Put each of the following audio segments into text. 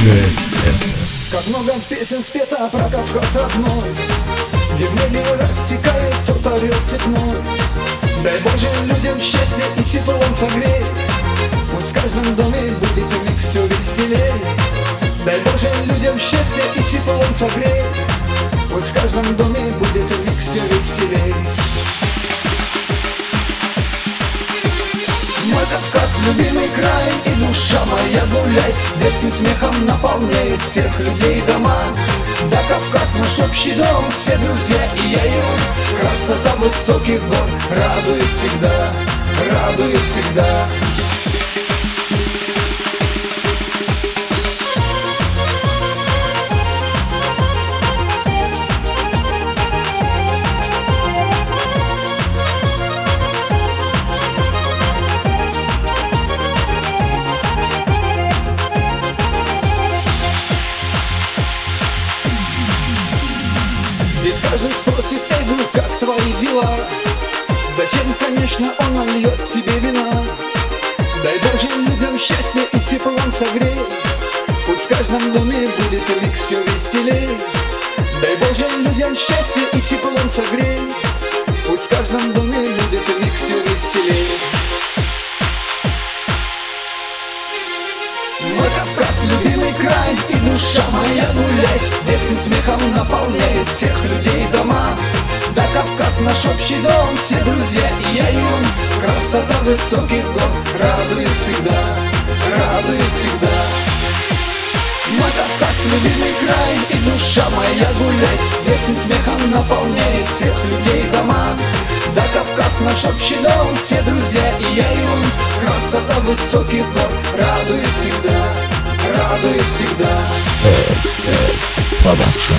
Диджей СС. Как много песен спето про Кавказ родной, где в небе растекает тот орел степной. Дай Боже людям счастья и теплом согрей, пусть в каждом доме будет у них все веселей. Дай Боже людям счастья и теплом согрей, пусть в каждом доме будет у них все веселей. Мой Кавказ, любимый край, и душа моя гуляй, детским смехом наполняет всех людей дома. Да, Кавказ наш общий дом, все друзья и я и он. Красота высоких гор радует всегда, радует всегда. Ведь каждый спросит: эй, друг, как твои дела? Затем, конечно, он нальет тебе вина. Дай Боже людям счастья и теплом согрей, пусть в каждом доме будет у них все веселей. Дай Боже людям счастья и теплом согрей, пусть в каждом доме будет у них все веселей. Мой Кавказ, любимый край, и душа моя гуляй, детским смехом наполняет всех людей дома. Да, Кавказ наш общий дом, все друзья и я и он. Красота высоких гор радует всегда, радует всегда. Мой Кавказ, любимый край, и душа моя гуляй, детским смехом наполняет всех людей дома. Да, Кавказ наш общий дом, все друзья и я и он. Красота высоких гор радует всегда, радует всегда. СС Продакшн.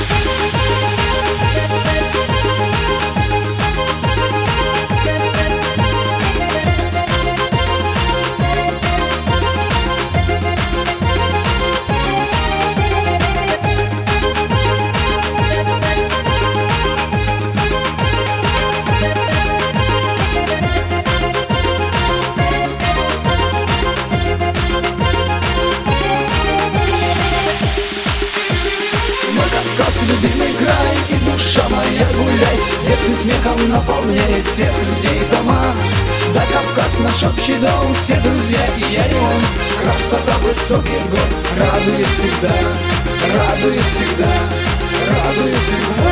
Любимый край, и душа моя гуляй, детским смехом наполняет всех людей дома. Да, Кавказ наш общий дом, все друзья и я и он. Красота высоких гор радует всегда, радует всегда, радует всегда.